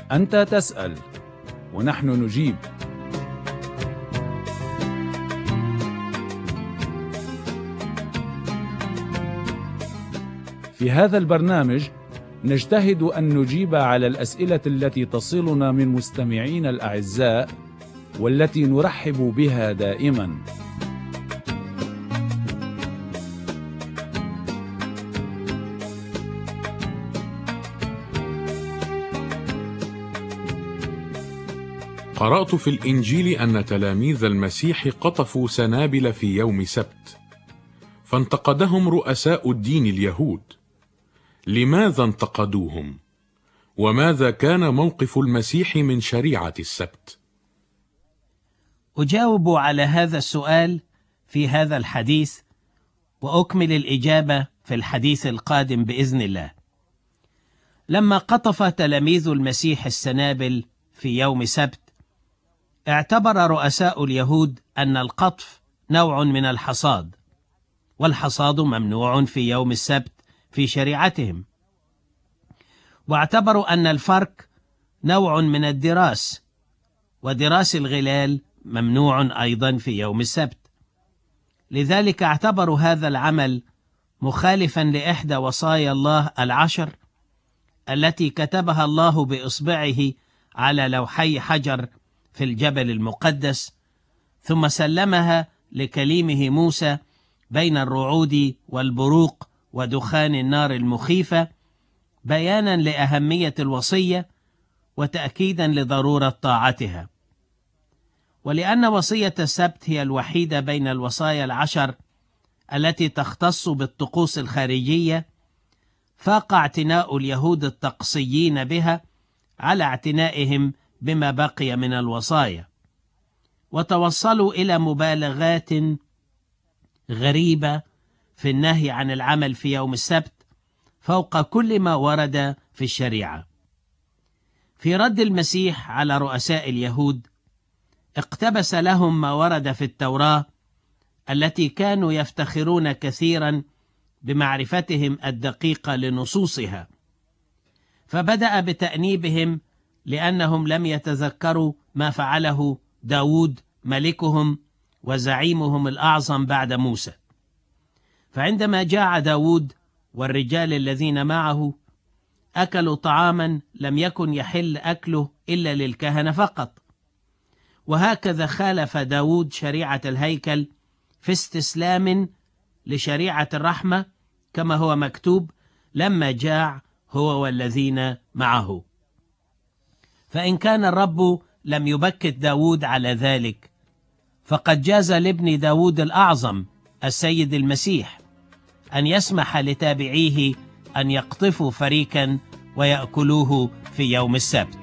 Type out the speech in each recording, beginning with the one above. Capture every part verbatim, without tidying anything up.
أنت تسأل ونحن نجيب. في هذا البرنامج نجتهد أن نجيب على الأسئلة التي تصلنا من مستمعين الأعزاء والتي نرحب بها دائما. قرأت في الإنجيل أن تلاميذ المسيح قطفوا سنابل في يوم سبت، فانتقدهم رؤساء الدين اليهود. لماذا انتقدوهم؟ وماذا كان موقف المسيح من شريعة السبت؟ أجاوب على هذا السؤال في هذا الحديث، وأكمل الإجابة في الحديث القادم بإذن الله. لما قطف تلاميذ المسيح السنابل في يوم سبت، اعتبر رؤساء اليهود أن القطف نوع من الحصاد، والحصاد ممنوع في يوم السبت في شريعتهم، واعتبروا أن الفرك نوع من الدراس، ودراس الغلال ممنوع أيضا في يوم السبت. لذلك اعتبروا هذا العمل مخالفا لإحدى وصايا الله العشر التي كتبها الله بإصبعه على لوحي حجر في الجبل المقدس، ثم سلمها لكليمه موسى بين الرعود والبروق ودخان النار المخيفة، بيانا لأهمية الوصية وتأكيدا لضرورة طاعتها. ولأن وصية السبت هي الوحيدة بين الوصايا العشر التي تختص بالطقوس الخارجية، فاق اعتناء اليهود الطقسيين بها على اعتنائهم بما بقي من الوصايا، وتوصلوا إلى مبالغات غريبة في النهي عن العمل في يوم السبت فوق كل ما ورد في الشريعة. في رد المسيح على رؤساء اليهود، اقتبس لهم ما ورد في التوراة التي كانوا يفتخرون كثيرا بمعرفتهم الدقيقة لنصوصها، فبدأ بتأنيبهم لأنهم لم يتذكروا ما فعله داود ملكهم وزعيمهم الأعظم بعد موسى. فعندما جاع داود والرجال الذين معه، أكلوا طعاما لم يكن يحل أكله إلا للكهنة فقط. وهكذا خالف داود شريعة الهيكل في استسلام لشريعة الرحمة، كما هو مكتوب: لما جاع هو والذين معه. فإن كان الرب لم يبكت داود على ذلك، فقد جاز لابن داود الأعظم السيد المسيح أن يسمح لتابعيه أن يقطفوا فريكا ويأكلوه في يوم السبت.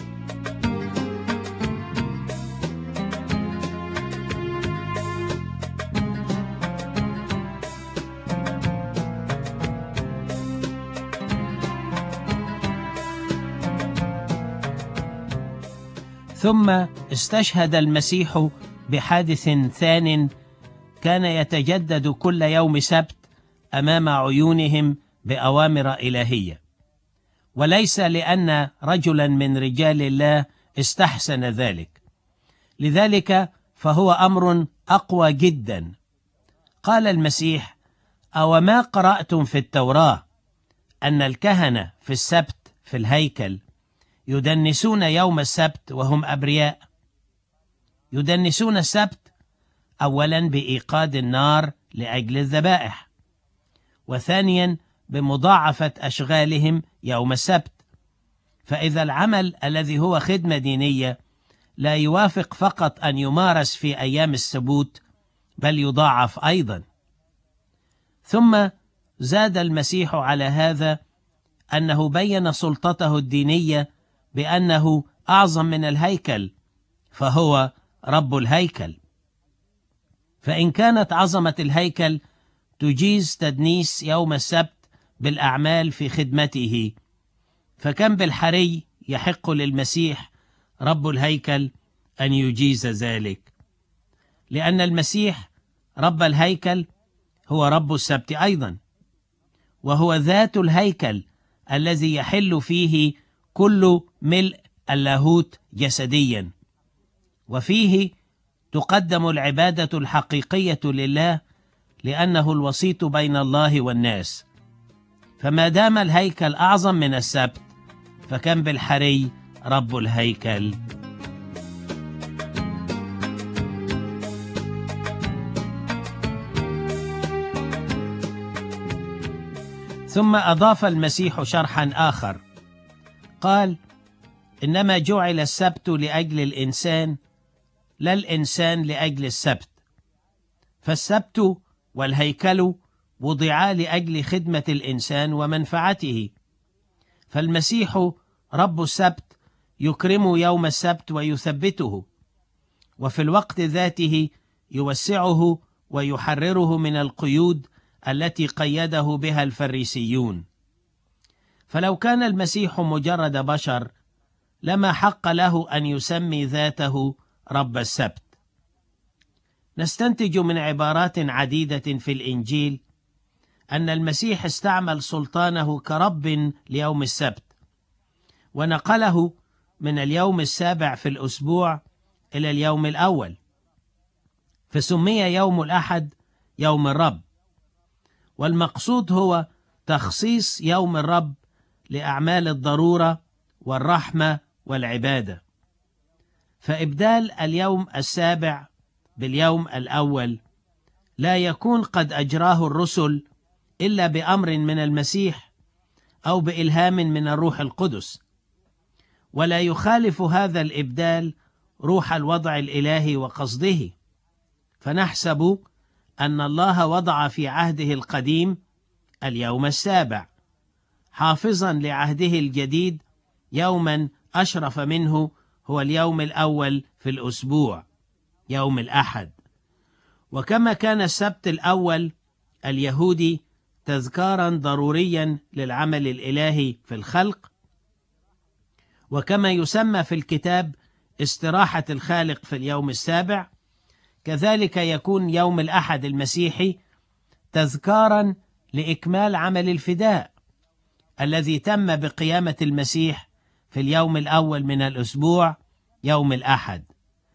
ثم استشهد المسيح بحادث ثان كان يتجدد كل يوم سبت أمام عيونهم بأوامر إلهية، وليس لأن رجلا من رجال الله استحسن ذلك. لذلك فهو أمر أقوى جدا. قال المسيح: أو ما قرأتم في التوراة أن الكهنة في السبت في الهيكل يدنسون يوم السبت وهم أبرياء؟ يدنسون السبت أولا بإيقاد النار لأجل الذبائح، وثانيا بمضاعفة أشغالهم يوم السبت. فإذا العمل الذي هو خدمة دينية لا يوافق فقط أن يمارس في أيام السبوت، بل يضاعف أيضا. ثم زاد المسيح على هذا أنه بين سلطته الدينية بأنه أعظم من الهيكل، فهو رب الهيكل. فإن كانت عظمة الهيكل تجيز تدنيس يوم السبت بالأعمال في خدمته، فكم بالحري يحق للمسيح رب الهيكل أن يجيز ذلك، لأن المسيح رب الهيكل هو رب السبت أيضا، وهو ذات الهيكل الذي يحل فيه كل ملء اللاهوت جسديا، وفيه تقدم العبادة الحقيقية لله لأنه الوسيط بين الله والناس. فما دام الهيكل أعظم من السبت، فكم بالحري رب الهيكل. ثم أضاف المسيح شرحا آخر، قال: إنما جعل السبت لأجل الإنسان، لا الإنسان لأجل السبت. فالسبت والهيكل وضعا لأجل خدمة الإنسان ومنفعته، فالمسيح رب السبت يكرم يوم السبت ويثبته، وفي الوقت ذاته يوسعه ويحرره من القيود التي قيده بها الفريسيون. فلو كان المسيح مجرد بشر لما حق له أن يسمي ذاته رب السبت. نستنتج من عبارات عديدة في الإنجيل أن المسيح استعمل سلطانه كرب ليوم السبت، ونقله من اليوم السابع في الأسبوع إلى اليوم الأول، فسمي يوم الأحد يوم الرب. والمقصود هو تخصيص يوم الرب لأعمال الضرورة والرحمة والعبادة. فإبدال اليوم السابع باليوم الأول لا يكون قد أجراه الرسل إلا بأمر من المسيح أو بإلهام من الروح القدس، ولا يخالف هذا الإبدال روح الوضع الإلهي وقصده. فنحسب أن الله وضع في عهده القديم اليوم السابع، حافظا لعهده الجديد يوما أشرف منه هو اليوم الأول في الأسبوع، يوم الأحد. وكما كان السبت الأول اليهودي تذكارا ضروريا للعمل الإلهي في الخلق، وكما يسمى في الكتاب استراحة الخالق في اليوم السابع، كذلك يكون يوم الأحد المسيحي تذكارا لإكمال عمل الفداء الذي تم بقيامة المسيح في اليوم الأول من الأسبوع، يوم الأحد.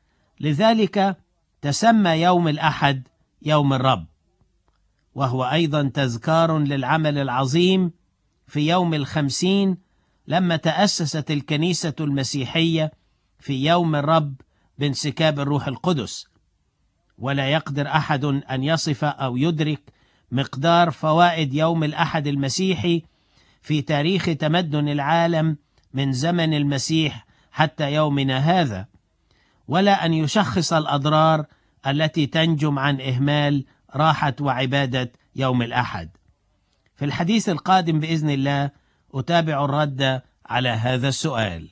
لذلك تسمى يوم الأحد يوم الرب، وهو أيضا تذكار للعمل العظيم في يوم الخمسين لما تأسست الكنيسة المسيحية في يوم الرب بانسكاب الروح القدس. ولا يقدر أحد أن يصف أو يدرك مقدار فوائد يوم الأحد المسيحي في تاريخ تمدن العالم من زمن المسيح حتى يومنا هذا، ولا أن يشخص الأضرار التي تنجم عن إهمال راحة وعبادة يوم الأحد. في الحديث القادم بإذن الله أتابع الرد على هذا السؤال.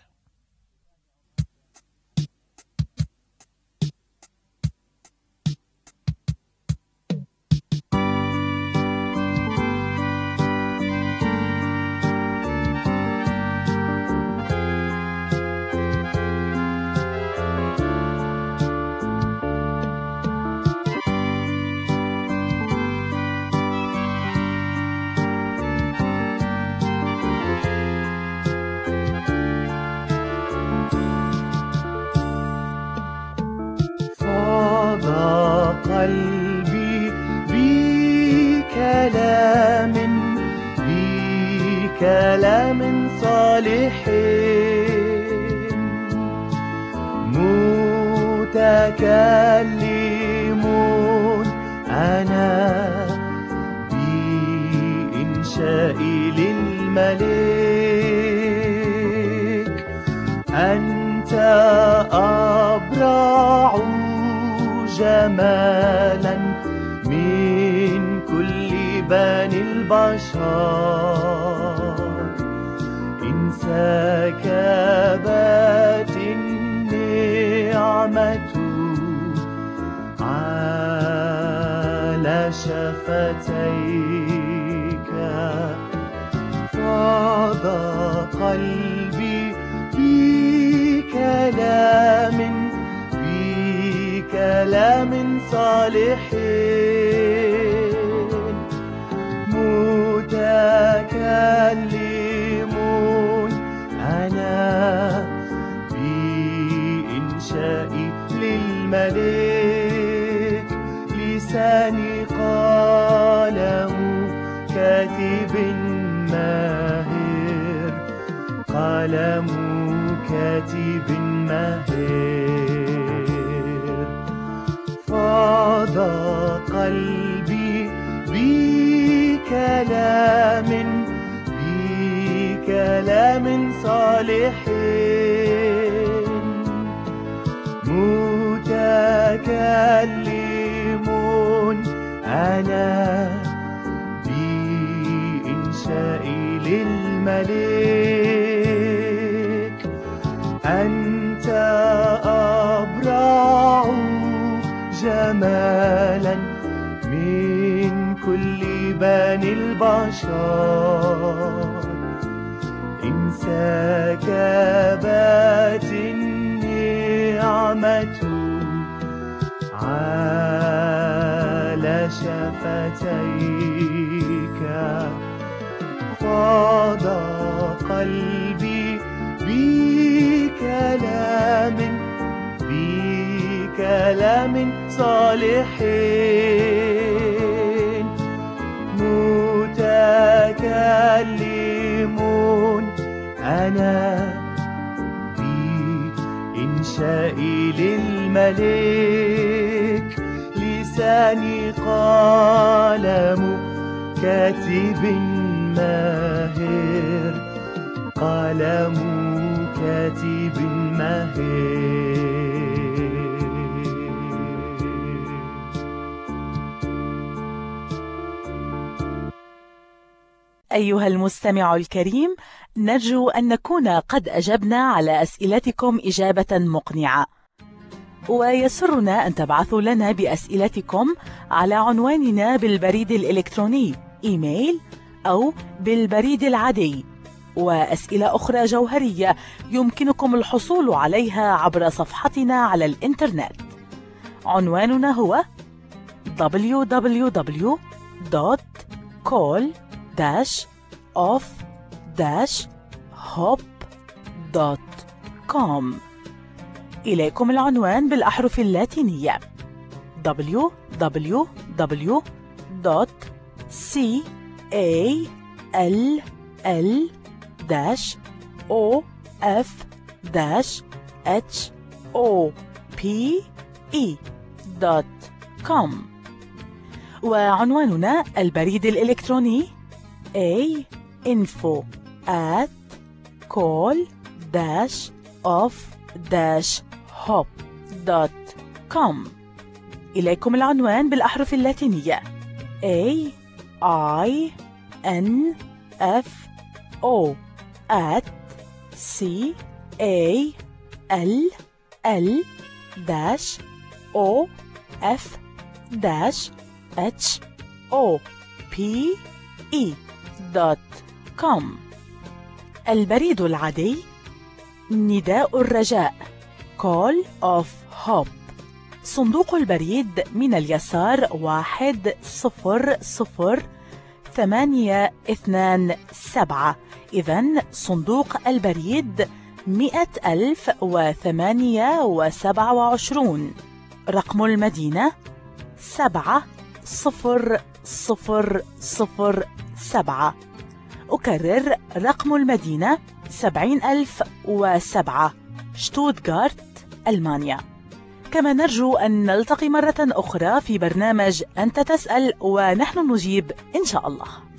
قلبي بكلام بكلام صالح متكلمون أنا بإنشاء للملك أنت أبرع جمالا من كل بني البشر إن سكبت النعمة على شفتيك فاض قلبي بكلام كلام صالح متكلمون أنا قلم كاتب ماهر فاض قلبي بكلام بكلام صالح متكلم أنا بإنشائي للملك أنت أبرع جمالا من كل بني البشر إن سكبت النعمة على شفتيك فاض قلبي بكلام بكلام صالح متكلم أنا بإنشائي للملك لساني قلم كاتب ماهر قلم كاتب ماهر. أيها المستمع الكريم، نرجو أن نكون قد أجبنا على أسئلتكم إجابة مقنعة، ويسرنا أن تبعثوا لنا بأسئلتكم على عنواننا بالبريد الإلكتروني إيميل أو بالبريد العادي. وأسئلة أخرى جوهرية يمكنكم الحصول عليها عبر صفحتنا على الإنترنت. عنواننا هو دبليو دبليو دبليو دوت كول داش اوف داش هوب دوت كوم. إليكم العنوان بالأحرف اللاتينية دبليو دبليو دبليو دوت كول دوت كوم. وعنواننا البريد الإلكتروني a info at call dash off dash hop دوت كوم. إليكم العنوان بالأحرف اللاتينية A I N F O at C A L L dash O F dash H O P E دوت كوم. البريد العادي نداء الرجاء Call of Hope. صندوق البريد من اليسار واحد صفر صفر ثمانية اثنان سبعة. إذن صندوق البريد مئة ألف وثمانية وسبعة وعشرون. رقم المدينة سبعة صفر صفر صفر سبعة. أكرر رقم المدينة سبعين ألف وسبعة، شتوتغارت، ألمانيا. كما نرجو أن نلتقي مرة أخرى في برنامج أنت تسأل ونحن نجيب إن شاء الله.